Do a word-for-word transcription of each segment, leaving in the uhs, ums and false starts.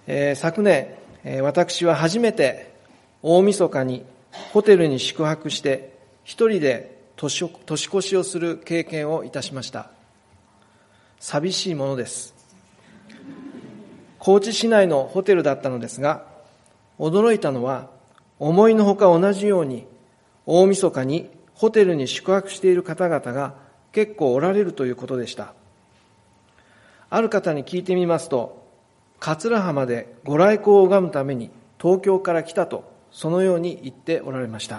えー、昨年、えー、私は初めて大晦日にホテルに宿泊して一人で年越しをする経験をいたしました。寂しいものです。高知市内のホテルだったのですが、驚いたのは思いのほか同じように大晦日にホテルに宿泊している方々が結構おられるということでした。ある方に聞いてみますと、桂浜でご来光を拝むために東京から来たと、そのように言っておられました。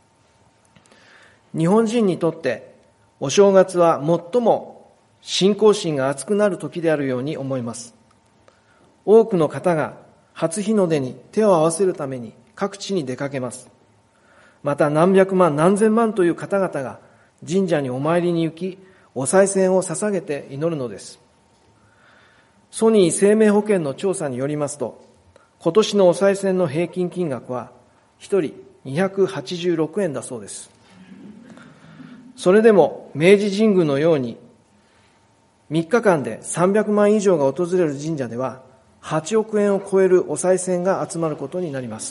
日本人にとってお正月は最も信仰心が熱くなる時であるように思います。多くの方が初日の出に手を合わせるために各地に出かけます。また何百万何千万という方々が神社にお参りに行き、お賽銭を捧げて祈るのです。ソニー生命保険の調査によりますと、今年のお賽銭の平均金額はひとりにひゃくはちじゅうろくえんだそうです。それでも明治神宮のようにみっかかんでさんびゃくまん以上が訪れる神社でははちおくえんを超えるお賽銭が集まることになります。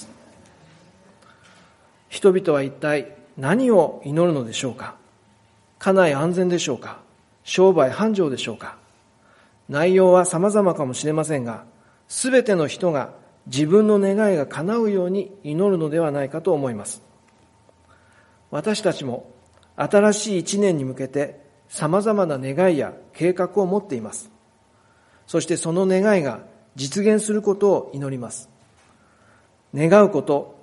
人々は一体何を祈るのでしょうか。家内安全でしょうか。商売繁盛でしょうか。内容は様々かもしれませんが、すべての人が自分の願いが叶うように祈るのではないかと思います。私たちも新しい一年に向けて様々な願いや計画を持っています。そしてその願いが実現することを祈ります。願うこと、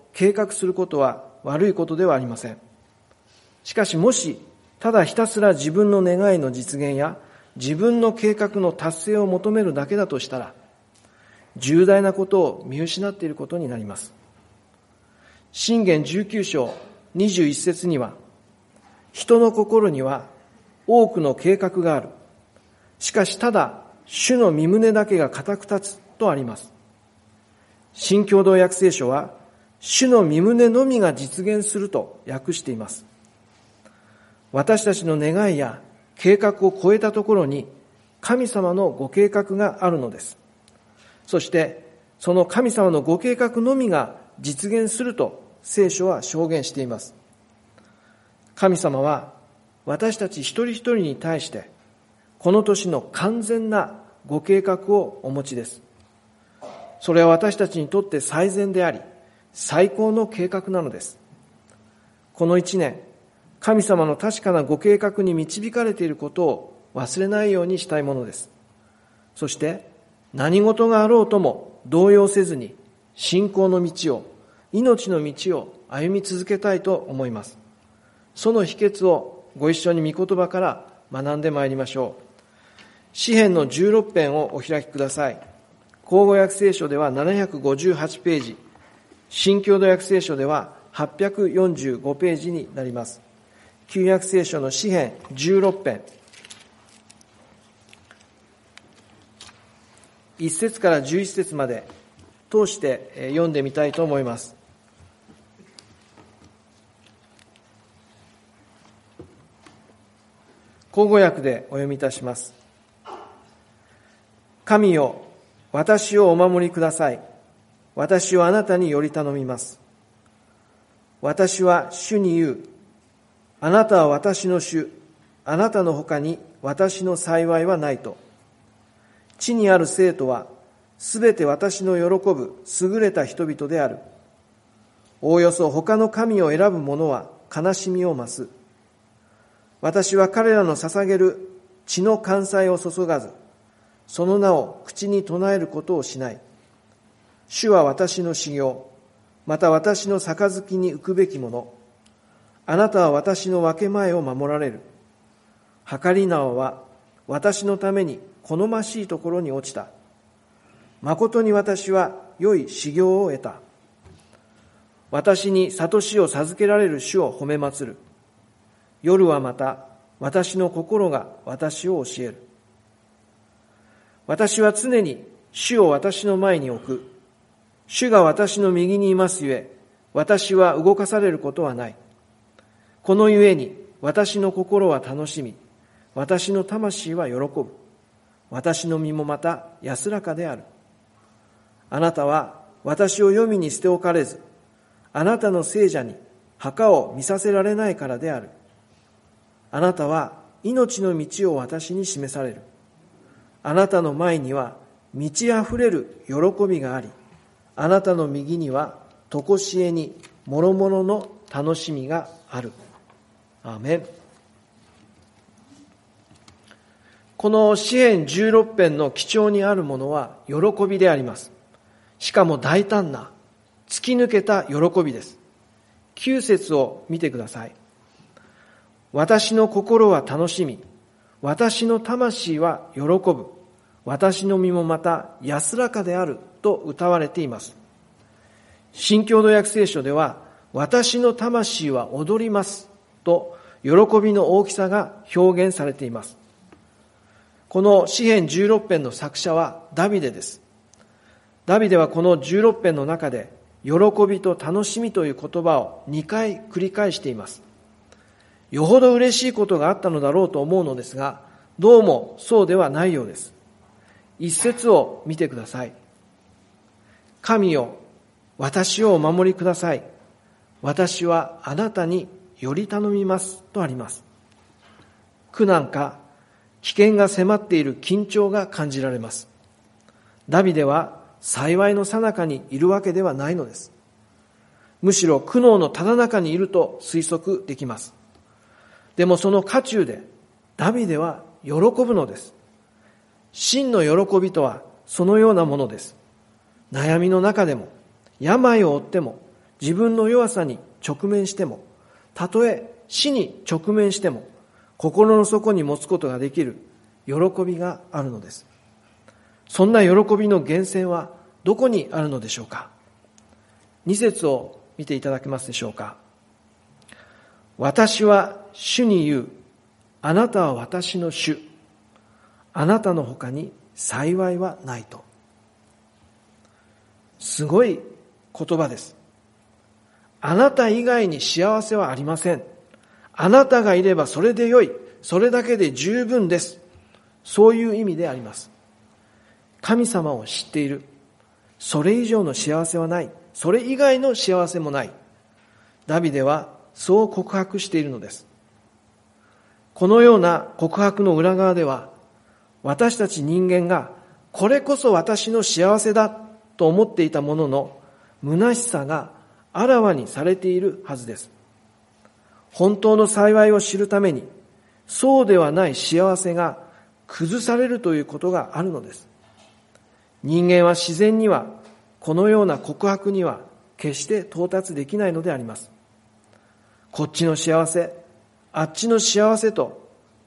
計画することは悪いことではありません。しかしもし、ただひたすら自分の願いの実現や自分の計画の達成を求めるだけだとしたら、重大なことを見失っていることになります。箴言じゅうきゅうしょうにじゅういっせつには、人の心には多くの計画がある。しかしただ主の御胸だけが固く立つとあります。新共同訳聖書は主の御胸のみが実現すると訳しています。私たちの願いや計画を超えたところに神様のご計画があるのです。そしてその神様のご計画のみが実現すると聖書は証言しています。神様は私たち一人一人に対してこの年の完全なご計画をお持ちです。それは私たちにとって最善であり最高の計画なのです。この一年、神様の確かなご計画に導かれていることを忘れないようにしたいものです。そして何事があろうとも動揺せずに信仰の道を、命の道を歩み続けたいと思います。その秘訣をご一緒に御言葉から学んでまいりましょう。詩編のじゅうろっぺんをお開きください。口語訳聖書ではななひゃくごじゅうはちページ、新共同訳聖書でははっぴゃくよんじゅうごページになります。旧約聖書の詩編じゅうろっぺん、いっせつからじゅういっせつまで通して読んでみたいと思います。口語訳でお読みいたします。神よ、私をお守りください。私はあなたにより頼みます。私は主に言う。あなたは私の主。あなたの他に私の幸いはないと。地にある生徒はすべて私の喜ぶ優れた人々である。おおよそ他の神を選ぶ者は悲しみを増す。私は彼らの捧げる血の灌祭を注がず、その名を口に唱えることをしない。主は私の修行、また私の杯に浮くべきもの。あなたは私の分け前を守られる。計り縄は私のために好ましいところに落ちた。誠に私は良い修行を得た。私に悟しを授けられる主を褒め祭る。夜はまた私の心が私を教える。私は常に主を私の前に置く。主が私の右にいますゆえ、私は動かされることはない。このゆえに私の心は楽しみ、私の魂は喜ぶ。私の身もまた安らかである。 あなたは私を黄泉に捨て置かれず、あなたの聖者に墓を見させられないからである。あなたは命の道を私に示される。あなたの前には満ち溢れる喜びがあり、あなたの右には常しえに諸々の楽しみがある。アーメン。この詩編じゅうろく編の基調にあるものは喜びであります。しかも大胆な、突き抜けた喜びです。きゅう節を見てください。私の心は楽しみ、私の魂は喜ぶ、私の身もまた安らかであると歌われています。新共同訳聖書では、私の魂は踊りますと喜びの大きさが表現されています。この詩編じゅうろく編の作者はダビデです。ダビデはこのじゅうろく編の中で、喜びと楽しみという言葉をにかい繰り返しています。よほど嬉しいことがあったのだろうと思うのですが、どうもそうではないようです。一節を見てください。神よ、私をお守りください。私はあなたにより頼みますとあります。苦難か危険が迫っている緊張が感じられます。ダビデは幸いの最中にいるわけではないのです。むしろ苦悩のただ中にいると推測できます。でもその渦中でダビデは喜ぶのです。真の喜びとはそのようなものです。悩みの中でも、病を負っても、自分の弱さに直面しても、たとえ死に直面しても、心の底に持つことができる喜びがあるのです。そんな喜びの源泉はどこにあるのでしょうか。に節を見ていただけますでしょうか。私は主に言う、あなたは私の主、あなたの他に幸いはないと。すごい言葉です。あなた以外に幸せはありません。あなたがいればそれでよい。それだけで十分です。そういう意味であります。神様を知っている。それ以上の幸せはない。それ以外の幸せもない。ダビデはそう告白しているのです。このような告白の裏側では、私たち人間がこれこそ私の幸せだと思っていたものの虚しさがあらわにされているはずです。本当の幸いを知るために、そうではない幸せが崩されるということがあるのです。人間は自然にはこのような告白には決して到達できないのであります。こっちの幸せ、あっちの幸せと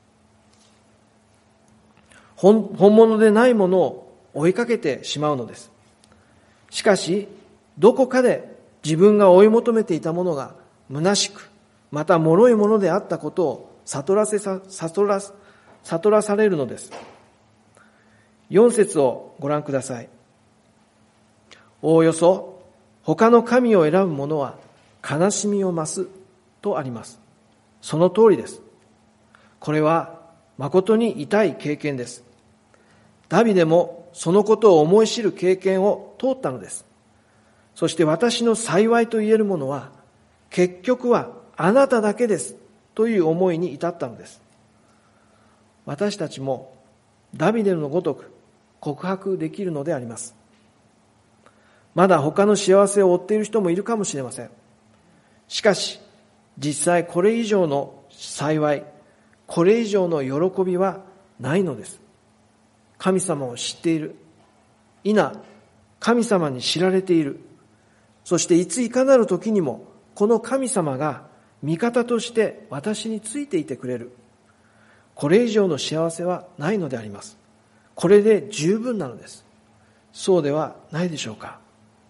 本物でないものを追いかけてしまうのです。しかし、どこかで自分が追い求めていたものが虚しく、また脆いものであったことを悟らせさ、悟ら、悟らされるのです。よん節をご覧ください。おおよそ、他の神を選ぶ者は悲しみを増すとあります。その通りです。これは誠に痛い経験です。ダビデもそのことを思い知る経験を通ったのです。そして私の幸いと言えるものは、結局はあなただけですという思いに至ったのです。私たちもダビデのごとく告白できるのであります。まだ他の幸せを追っている人もいるかもしれません。しかし、実際これ以上の幸い、これ以上の喜びはないのです。神様を知っている。否、神様に知られている。そしていついかなる時にも、この神様が味方として私についていてくれる。これ以上の幸せはないのであります。これで十分なのです。そうではないでしょうか。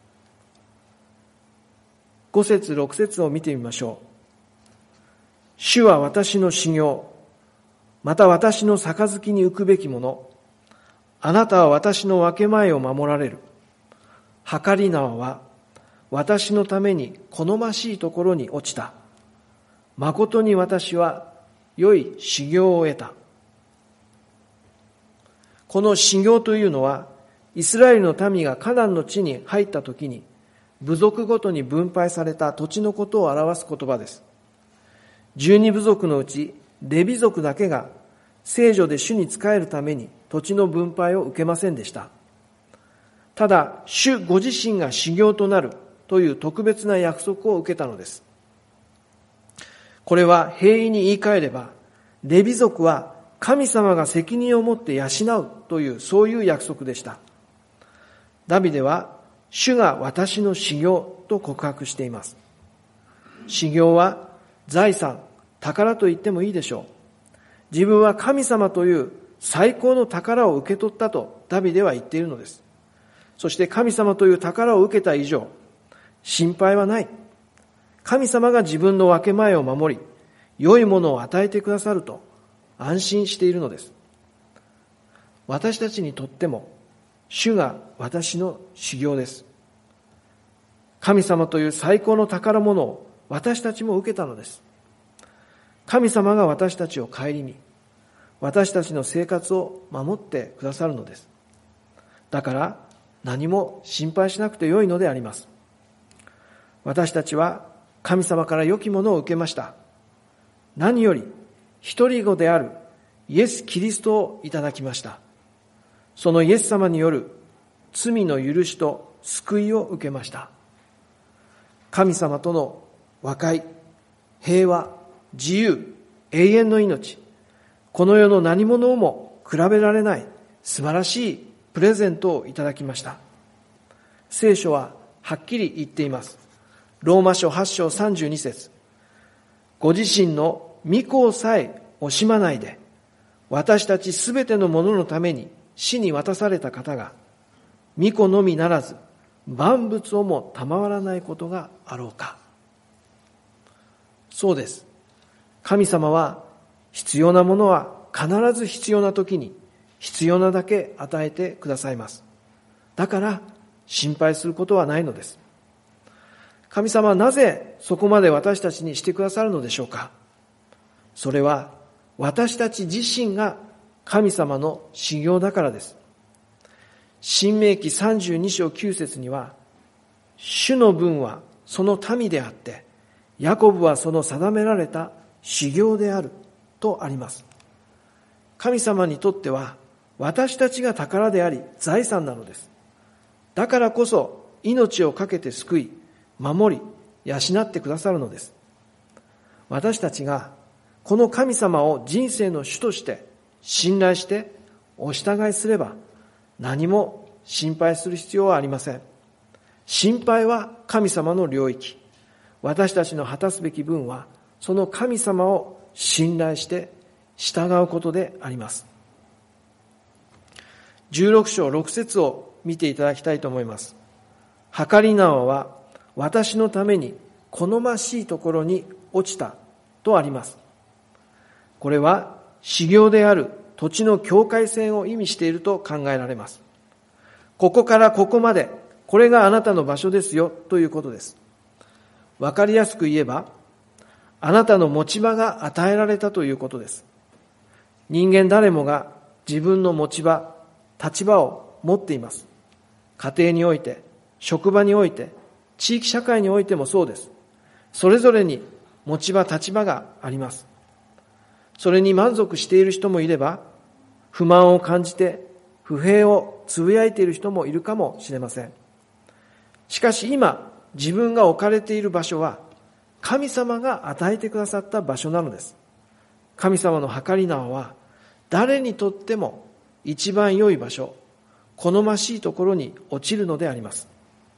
ご節ろく節を見てみましょう。主は私の修行、また私の杯に浮くべきもの。あなたは私の分け前を守られる。計り縄は私のために好ましいところに落ちた。誠に私は良い修行を得た。この修行というのはイスラエルの民がカナンの地に入ったときに、部族ごとに分配された土地のことを表す言葉です。十二部族のうち、レビ族だけが聖所で主に仕えるために土地の分配を受けませんでした。ただ、主ご自身が修行となるという特別な約束を受けたのです。これは平易に言い換えれば、レビ族は神様が責任を持って養うというそういう約束でした。ダビデは主が私の修行と告白しています。修行は財産、宝と言ってもいいでしょう。自分は神様という最高の宝を受け取ったとダビデは言っているのです。そして神様という宝を受けた以上、心配はない。神様が自分の分け前を守り、良いものを与えてくださると安心しているのです。私たちにとっても、主が私の修行です。神様という最高の宝物を私たちも受けたのです。神様が私たちを顧み、私たちの生活を守ってくださるのです。だから何も心配しなくてよいのであります。私たちは神様から良きものを受けました。何より一人子であるイエス・キリストをいただきました。そのイエス様による罪の許しと救いを受けました。神様との和解、平和、自由、永遠の命、この世の何者をも比べられない素晴らしいプレゼントをいただきました。聖書ははっきり言っています。ローマ書はち章さんじゅうに節。ご自身の御子さえ惜しまないで、私たちすべてのもののために死に渡された方が、御子のみならず万物をも賜らないことがあろうか。そうです。神様は必要なものは必ず必要な時に必要なだけ与えてくださいます。だから心配することはないのです。神様はなぜそこまで私たちにしてくださるのでしょうか。それは私たち自身が神様の修行だからです。申命記さんじゅうに章きゅう節には、主の分はその民であって、ヤコブはその定められた修行であるとあります。神様にとっては私たちが宝であり財産なのです。だからこそ命を懸けて救い、守り、養ってくださるのです。私たちがこの神様を人生の主として信頼してお従いすれば、何も心配する必要はありません。心配は神様の領域。私たちの果たすべき分は、その神様を信頼して従うことであります。じゅうろく章ろく節を見ていただきたいと思います。計り縄は私のために好ましいところに落ちたとあります。これは修行である土地の境界線を意味していると考えられます。ここからここまで、これがあなたの場所ですよということです。わかりやすく言えば、あなたの持ち場が与えられたということです。人間誰もが自分の持ち場、立場を持っています。家庭において、職場において、地域社会においてもそうです。それぞれに持ち場、立場があります。それに満足している人もいれば、不満を感じて不平をつぶやいている人もいるかもしれません。しかし今、自分が置かれている場所は、神様が与えてくださった場所なのです。神様の計り縄は、誰にとっても一番良い場所、好ましいところに落ちるのであります。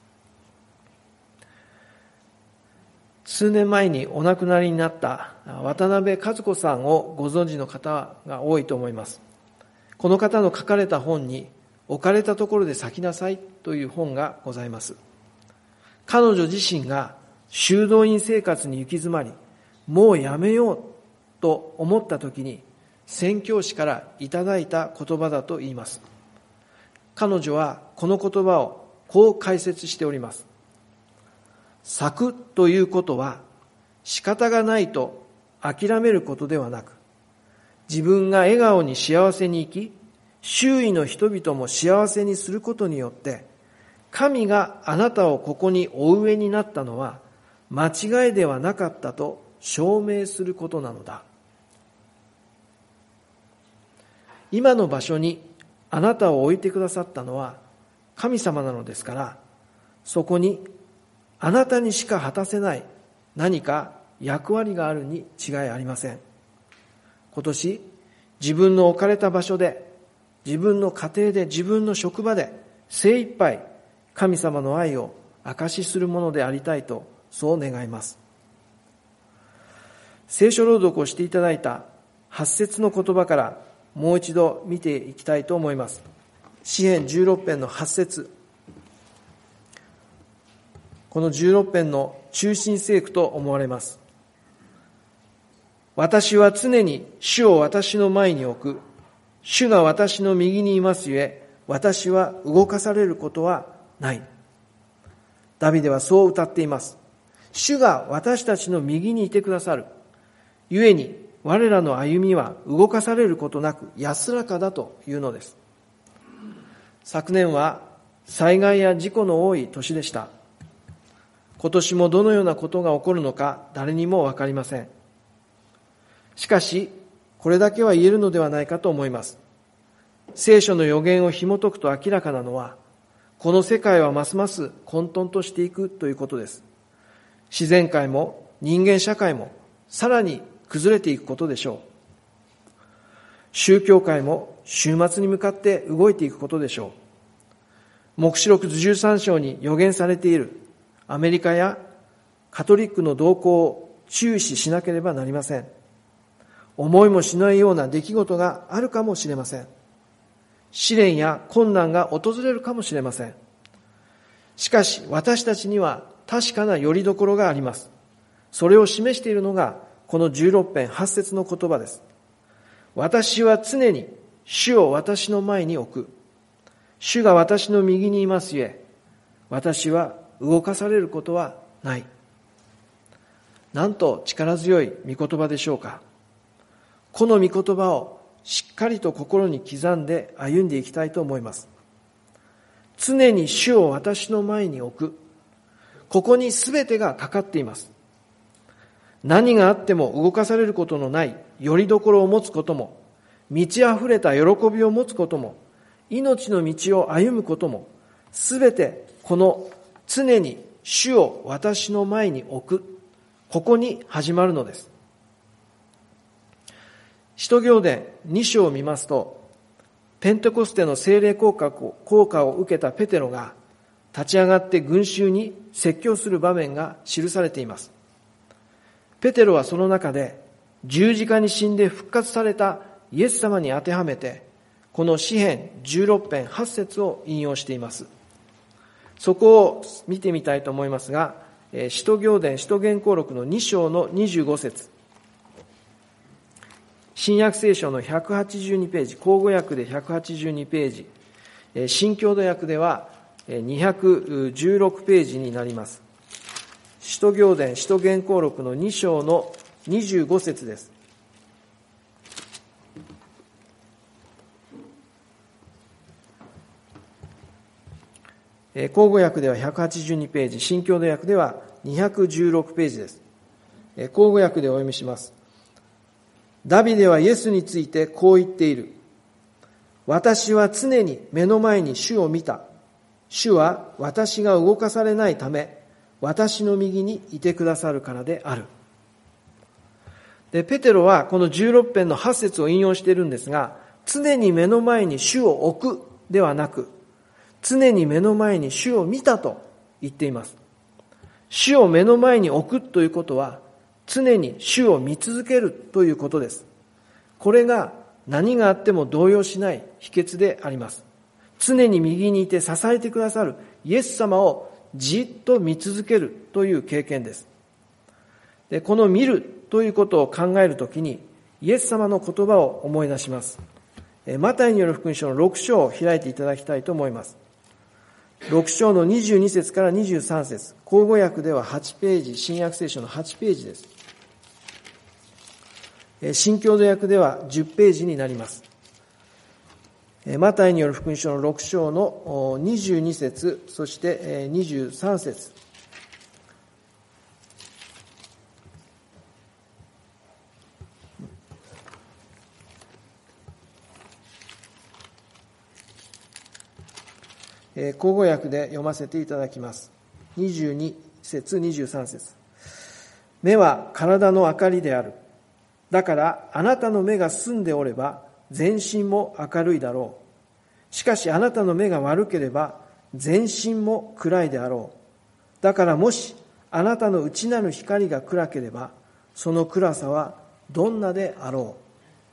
数年前にお亡くなりになった渡辺和子さんをご存知の方が多いと思います。この方の書かれた本に、置かれたところで咲きなさいという本がございます。彼女自身が修道院生活に行き詰まり、もうやめようと思った時に、宣教師からいただいた言葉だと言います。彼女はこの言葉をこう解説しております。咲くということは仕方がないと諦めることではなく、自分が笑顔に幸せに生き、 周囲の人々も幸せにすることによって、神があなたをここにお植えになったのは間違いではなかったと証明することなのだ。今の場所にあなたを置いてくださったのは神様なのですから、そこにあなたにしか果たせない何か役割があるに違いありません。今年、自分の置かれた場所で、自分の家庭で、自分の職場で精一杯神様の愛を証しするものでありたいと、そう願います。聖書朗読をしていただいた八節の言葉からもう一度見ていきたいと思います。詩編じゅうろく編の八節。このじゅうろく編の中心聖句と思われます。私は常に主を私の前に置く。主が私の右にいますゆえ、私は動かされることはない。ダビデはそう歌っています。主が私たちの右にいてくださる。ゆえに我らの歩みは動かされることなく安らかだというのです。昨年は災害や事故の多い年でした。今年もどのようなことが起こるのか誰にもわかりません。しかし、これだけは言えるのではないかと思います。聖書の予言を紐解くと明らかなのは、この世界はますます混沌としていくということです。自然界も人間社会もさらに崩れていくことでしょう。宗教界も終末に向かって動いていくことでしょう。黙示録じゅうさん章に予言されているアメリカやカトリックの動向を注視しなければなりません。思いもしないような出来事があるかもしれません。試練や困難が訪れるかもしれません。しかし私たちには確かな拠り所があります。それを示しているのがこのじゅうろく編はち節の言葉です。私は常に主を私の前に置く。主が私の右にいますゆえ、私は動かされることはない。なんと力強い御言葉でしょうか。この御言葉をしっかりと心に刻んで歩んでいきたいと思います。常に主を私の前に置く。ここに全てがかかっています。何があっても動かされることのない拠り所を持つことも、満ち溢れた喜びを持つことも、命の道を歩むことも、全てこの常に主を私の前に置く、ここに始まるのです。使徒行伝に章を見ますと、ペンテコステの聖霊効果を、効果を受けたペテロが立ち上がって群衆に説教する場面が記されています。ペテロはその中で十字架に死んで復活されたイエス様に当てはめて、この詩編じゅうろく編はち節を引用しています。そこを見てみたいと思いますが、使徒行伝使徒言行録のに章のにじゅうご節、新約聖書のひゃくはちじゅうにページ、口語訳でひゃくはちじゅうにページ、新共同訳ではにひゃくじゅうろくページになります。使徒行伝使徒言行録のに章のにじゅうご節です。口語訳ではひゃくはちじゅうにページ、新共同訳ではにひゃくじゅうろくページです。口語訳でお読みします。ダビデはイエスについてこう言っている。私は常に目の前に主を見た。主は私が動かされないため、私の右にいてくださるからである。で、ペテロはこのじゅうろく編のはち節を引用しているんですが、常に目の前に主を置くではなく、常に目の前に主を見たと言っています。主を目の前に置くということは、常に主を見続けるということです。これが何があっても動揺しない秘訣であります。常に右にいて支えてくださるイエス様をじっと見続けるという経験です。で、この見るということを考えるときに、イエス様の言葉を思い出します。マタイによる福音書のろく章を開いていただきたいと思います。ろく章のにじゅうに節からにじゅうさん節、口語訳でははちページ、新約聖書のはちページです。新共同訳ではじゅうページになります。 マタイによる福音書のろく章のにじゅうに節、そしてにじゅうさん節。口語訳で読ませていただきます。にじゅうに節、にじゅうさん節。目は体の明かりである。だからあなたの目が澄んでおれば全身も明るいだろう。しかしあなたの目が悪ければ全身も暗いであろう。だからもしあなたの内なる光が暗ければその暗さはどんなであろう。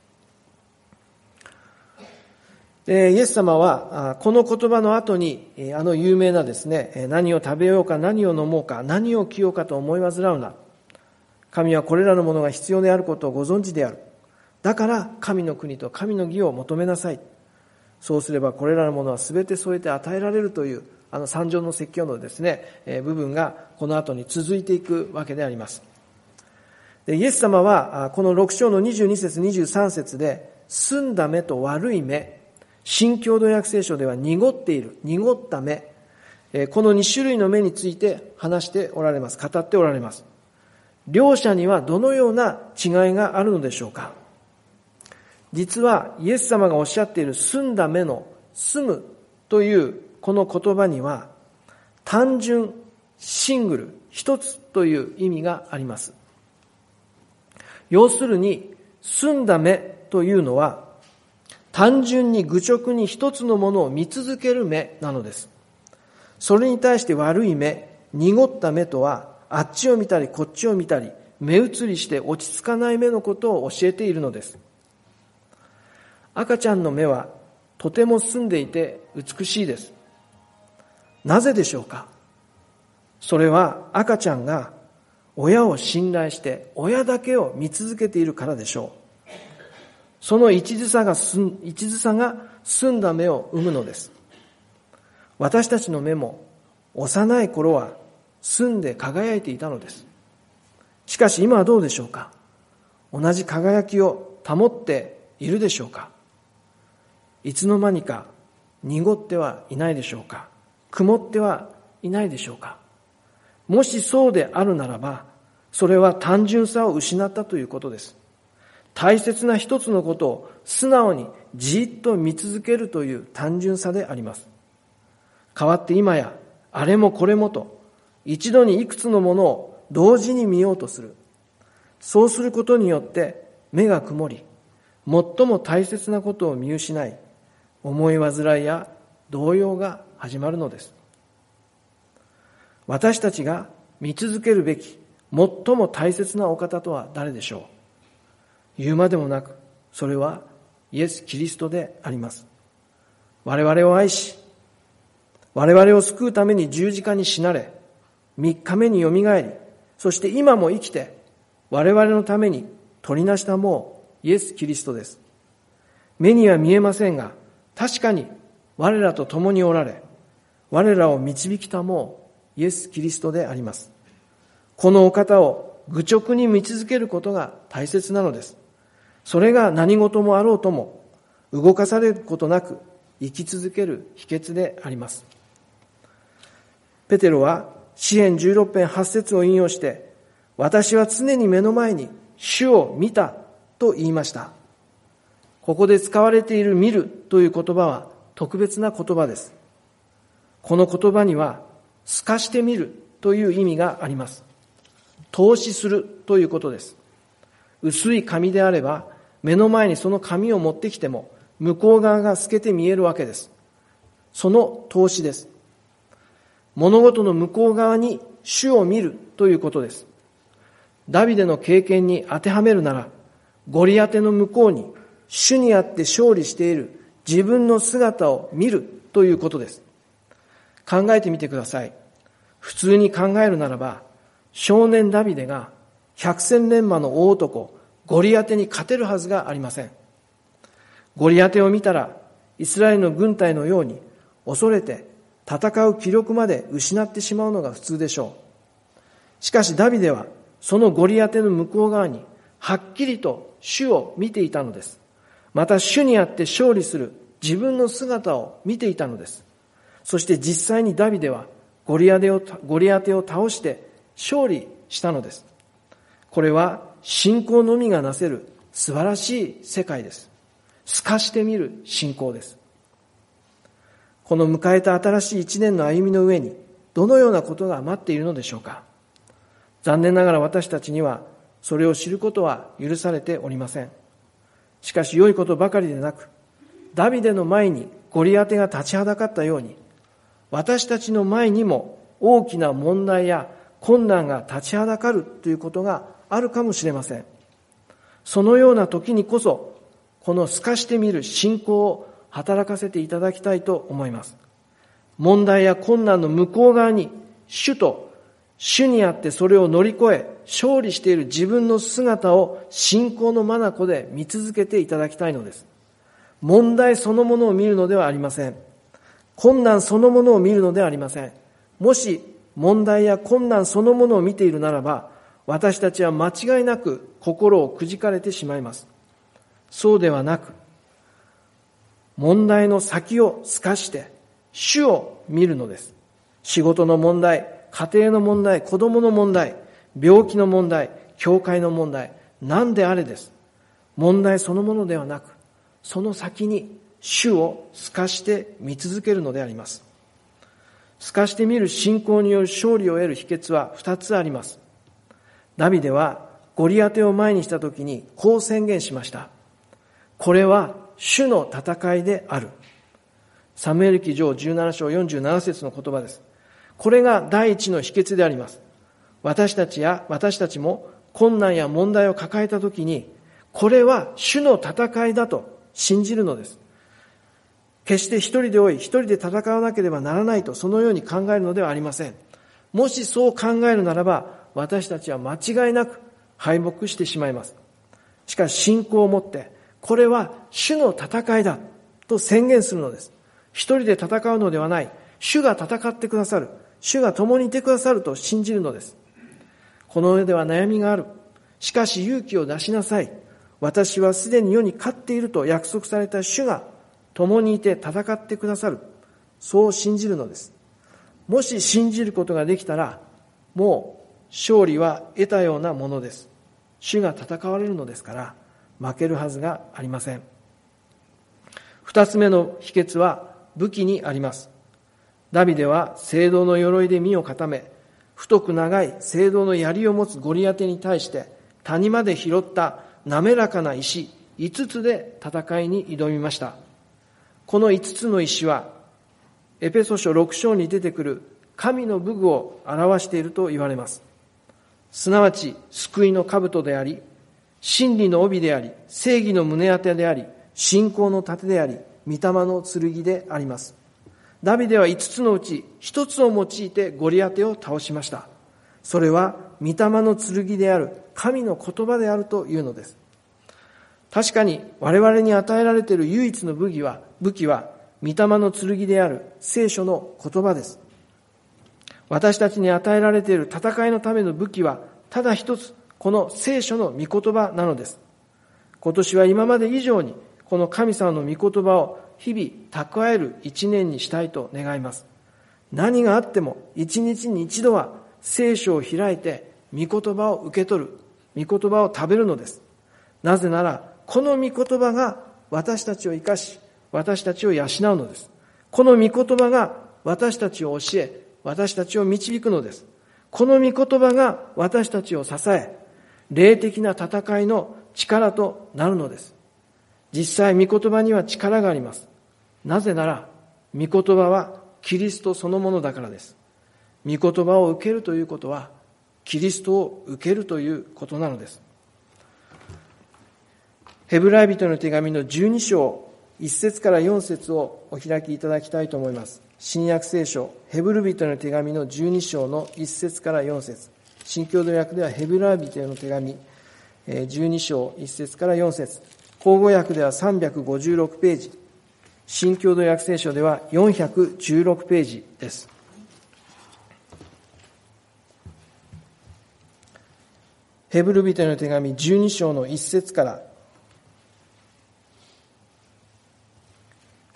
イエス様はこの言葉の後にあの有名なですね、何を食べようか何を飲もうか何を着ようかと思い煩うな。神はこれらのものが必要であることをご存知である。だから神の国と神の義を求めなさい。そうすればこれらのものはすべて添えて与えられるというあの三条の説教のですね、部分がこの後に続いていくわけであります。でイエス様はこのろく章のにじゅうに節にじゅうさん節で澄んだ目と悪い目、新共同訳聖書では濁っている、濁った目、このに種類の目について話しておられます。語っておられます。両者にはどのような違いがあるのでしょうか。実はイエス様がおっしゃっている澄んだ目の澄むというこの言葉には単純、シングル、一つという意味があります。要するに澄んだ目というのは単純に愚直に一つのものを見続ける目なのです。それに対して悪い目、濁った目とは、あっちを見たりこっちを見たり、目移りして落ち着かない目のことを教えているのです。赤ちゃんの目はとても澄んでいて美しいです。なぜでしょうか。それは赤ちゃんが親を信頼して親だけを見続けているからでしょう。その一途さが、一途さが澄んだ目を生むのです。私たちの目も幼い頃は澄んで輝いていたのです。しかし今はどうでしょうか。同じ輝きを保っているでしょうか。いつの間にか濁ってはいないでしょうか。曇ってはいないでしょうか。もしそうであるならば、それは単純さを失ったということです。大切な一つのことを素直にじっと見続けるという単純さであります。代わって今やあれもこれもと一度にいくつのものを同時に見ようとする。そうすることによって目が曇り、最も大切なことを見失い、思い煩いや動揺が始まるのです。私たちが見続けるべき最も大切なお方とは誰でしょう。言うまでもなく、それはイエス・キリストであります。我々を愛し、我々を救うために十字架に死なれ、三日目によみがえり、そして今も生きて、我々のために取りなしたもうイエス・キリストです。目には見えませんが、確かに我らと共におられ、我らを導きたもうイエス・キリストであります。このお方を愚直に見続けることが大切なのです。それが何事もあろうとも動かされることなく生き続ける秘訣であります。ペテロは詩編じゅうろく編はち節を引用して、私は常に目の前に主を見たと言いました。ここで使われている見るという言葉は特別な言葉です。この言葉には透かして見るという意味があります。透視するということです。薄い紙であれば目の前にその紙を持ってきても向こう側が透けて見えるわけです。その透視です。物事の向こう側に主を見るということです。ダビデの経験に当てはめるなら、ゴリアテの向こうに主にあって勝利している自分の姿を見るということです。考えてみてください。普通に考えるならば、少年ダビデが百戦錬磨の大男ゴリアテに勝てるはずがありません。ゴリアテを見たらイスラエルの軍隊のように恐れて戦う気力まで失ってしまうのが普通でしょう。しかしダビデはそのゴリアテの向こう側にはっきりと主を見ていたのです。また主にあって勝利する自分の姿を見ていたのです。そして実際にダビデはゴリアテを、ゴリアテを倒して勝利したのです。これは信仰のみがなせる素晴らしい世界です。透かしてみる信仰です。この迎えた新しい一年の歩みの上にどのようなことが待っているのでしょうか。残念ながら私たちにはそれを知ることは許されておりません。しかし良いことばかりでなく、ダビデの前にゴリアテが立ちはだかったように、私たちの前にも大きな問題や困難が立ちはだかるということがあるかもしれません。そのような時にこそ、この透かしてみる信仰を働かせていただきたいと思います。問題や困難の向こう側に、主と主にあってそれを乗り越え、勝利している自分の姿を信仰の眼で見続けていただきたいのです。問題そのものを見るのではありません。困難そのものを見るのではありません。もし問題や困難そのものを見ているならば、私たちは間違いなく心をくじかれてしまいます。そうではなく、問題の先を透かして主を見るのです。仕事の問題、家庭の問題、子供の問題、病気の問題、教会の問題、何であれです。問題そのものではなく、その先に主を透かして見続けるのであります。透かして見る信仰による勝利を得る秘訣は二つあります。ダビデはゴリアテを前にしたときにこう宣言しました。これは主の戦いである。サムエル記上じゅうなな章よんじゅうなな節の言葉です。これが第一の秘訣であります。私たちや私たちも困難や問題を抱えたときに、これは主の戦いだと信じるのです。決して一人で追い、一人で戦わなければならないと、そのように考えるのではありません。もしそう考えるならば、私たちは間違いなく敗北してしまいます。しかし信仰を持って、これは主の戦いだと宣言するのです。一人で戦うのではない。主が戦ってくださる。主が共にいてくださると信じるのです。この世では悩みがある。しかし勇気を出しなさい。私はすでに世に勝っていると約束された主が共にいて戦ってくださる。そう信じるのです。もし信じることができたら、もう勝利は得たようなものです。主が戦われるのですから、負けるはずがありません。二つ目の秘訣は武器にあります。ダビデは青銅の鎧で身を固め、太く長い青銅の槍を持つゴリアテに対して、谷間で拾った滑らかな石五つで戦いに挑みました。この五つの石は、エペソ書六章に出てくる神の武具を表していると言われます。すなわち、救いの兜であり、真理の帯であり、正義の胸当てであり、信仰の盾であり、御霊の剣であります。ダビデは五つのうち一つを用いてゴリアテを倒しました。それは御霊の剣である神の言葉であるというのです。確かに我々に与えられている唯一の武器は、武器は御霊の剣である聖書の言葉です。私たちに与えられている戦いのための武器はただ一つ、この聖書の御言葉なのです。今年は今まで以上にこの神様の御言葉を日々蓄える一年にしたいと願います。何があっても一日に一度は聖書を開いて御言葉を受け取る、御言葉を食べるのです。なぜならこの御言葉が私たちを生かし、私たちを養うのです。この御言葉が私たちを教え、私たちを導くのです。この御言葉が私たちを支え、霊的な戦いの力となるのです。実際御言葉には力があります。なぜなら御言葉はキリストそのものだからです。御言葉を受けるということはキリストを受けるということなのです。ヘブライ人の手紙のじゅうに章いち節からよん節をお開きいただきたいと思います。新約聖書ヘブル人の手紙のじゅうに章のいち節からよん節、新共同訳ではヘブライ人への手紙じゅうに章いち節からよん節、口語訳ではさんびゃくごじゅうろくページ、新共同訳聖書ではよんひゃくじゅうろくページです。ヘブル人への手紙じゅうに章のいち節から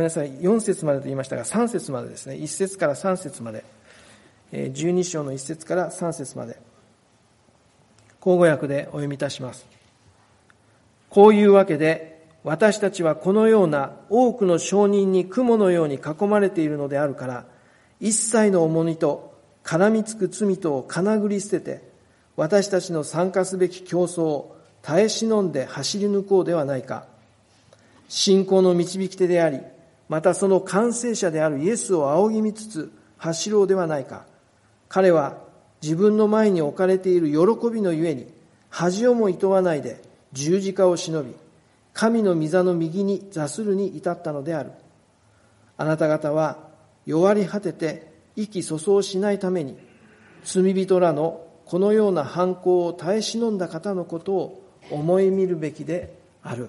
んなさい、よん節までと言いましたが、さん節までですね、いち節からさん節まで、じゅうに章のいち節からさん節まで、口語訳でお読みいたします。こういうわけで、私たちはこのような多くの証人に雲のように囲まれているのであるから、一切の重荷と絡みつく罪とをかなぐり捨てて、私たちの参加すべき競争を耐え忍んで走り抜こうではないか。信仰の導き手であり、またその完成者であるイエスを仰ぎ見つつ走ろうではないか。彼は自分の前に置かれている喜びのゆえに、恥をも厭わないで十字架を忍び、神の御座の右に座するに至ったのである。あなた方は弱り果てて意気粗相しないために、罪人らのこのような犯行を耐え忍んだ方のことを思い見るべきである。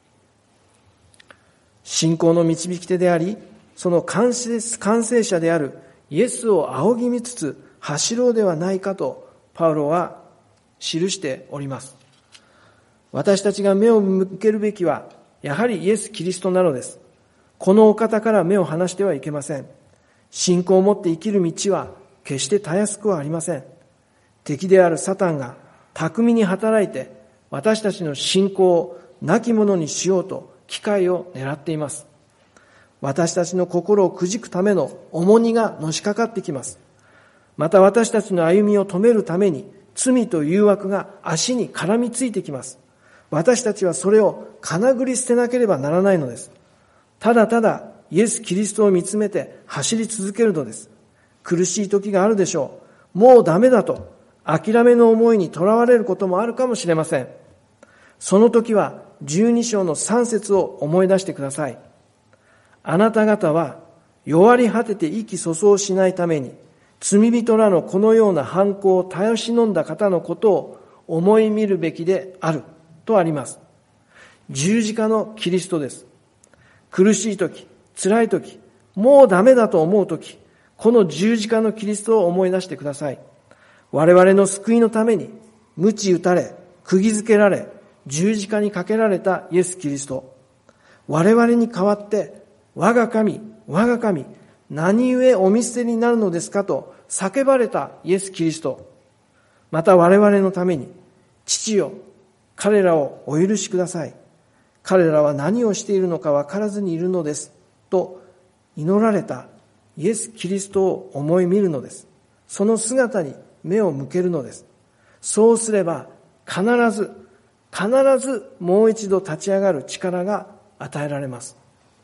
信仰の導き手であり、その完成、完成者であるイエスを仰ぎ見つつ走ろうではないかとパウロは記しております。私たちが目を向けるべきはやはりイエス・キリストなのです。このお方から目を離してはいけません。信仰を持って生きる道は決してたやすくはありません。敵であるサタンが巧みに働いて私たちの信仰を亡き者にしようと機会を狙っています。私たちの心をくじくための重荷がのしかかってきます。また私たちの歩みを止めるために罪と誘惑が足に絡みついてきます。私たちはそれをかなぐり捨てなければならないのです。ただただイエス・キリストを見つめて走り続けるのです。苦しい時があるでしょう。もうダメだと諦めの思いにとらわれることもあるかもしれません。その時はじゅうに章のさん節を思い出してください。あなた方は弱り果てて意気粗相しないために、罪人らのこのような犯行を耐え忍んだ方のことを思い見るべきであるとあります。十字架のキリストです。苦しい時、辛い時、もうダメだと思う時、この十字架のキリストを思い出してください。我々の救いのために鞭打たれ、釘付けられ、十字架にかけられたイエス・キリスト。我々に代わって、我が神、我が神、何故お見捨てになるのですかと叫ばれたイエス・キリスト。また我々のために、父よ、彼らをお許しください。彼らは何をしているのか分からずにいるのです。と祈られたイエス・キリストを思い見るのです。その姿に目を向けるのです。そうすれば必ず、必ずもう一度立ち上がる力が与えられます。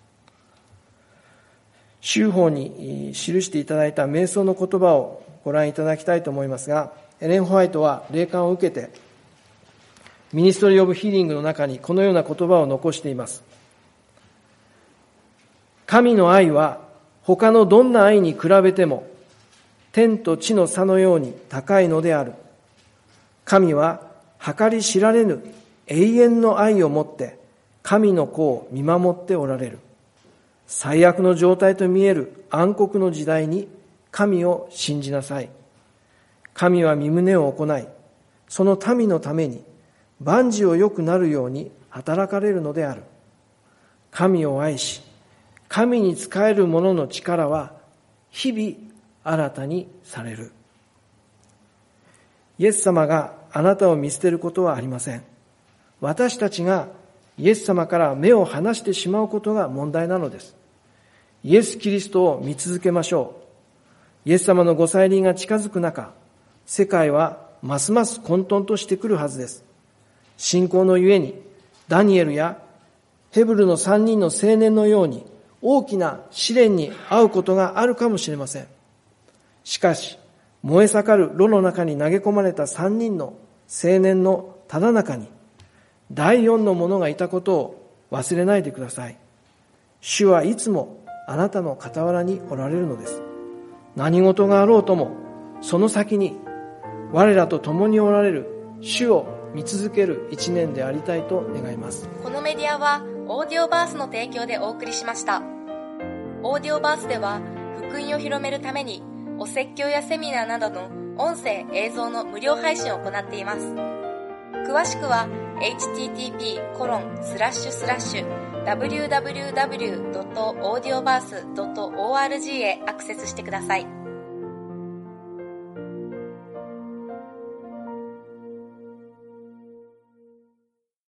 修法に記していただいた瞑想の言葉をご覧いただきたいと思いますが、エレン・ホワイトは霊感を受けてミニストリー・オブ・ヒーリングの中にこのような言葉を残しています。神の愛は他のどんな愛に比べても天と地の差のように高いのである。神は計り知られぬ永遠の愛をもって神の子を見守っておられる。最悪の状態と見える暗黒の時代に神を信じなさい。神は御胸を行い、その民のために万事を良くなるように働かれるのである。神を愛し、神に仕える者の力は日々新たにされる。イエス様があなたを見捨てることはありません。私たちがイエス様から目を離してしまうことが問題なのです。イエス・キリストを見続けましょう。イエス様のご再臨が近づく中、世界はますます混沌としてくるはずです。信仰のゆえに、ダニエルやヘブルの三人の青年のように大きな試練に遭うことがあるかもしれません。しかし、燃え盛る炉の中に投げ込まれた三人の青年のただ中に、第四の者がいたことを忘れないでください。主はいつもあなたの傍らにおられるのです。何事があろうとも、その先に我らと共におられる主を見続ける一年でありたいと願います。 このメディアはオーディオバースの提供でお送りしました。オーディオバースでは福音を広めるためにお説教やセミナーなどの音声映像の無料配信を行っています。詳しくは エイチティーティーピーコロンスラッシュスラッシュダブリューダブリューダブリュードットオーディオバースドットオーアールジー へアクセスしてください。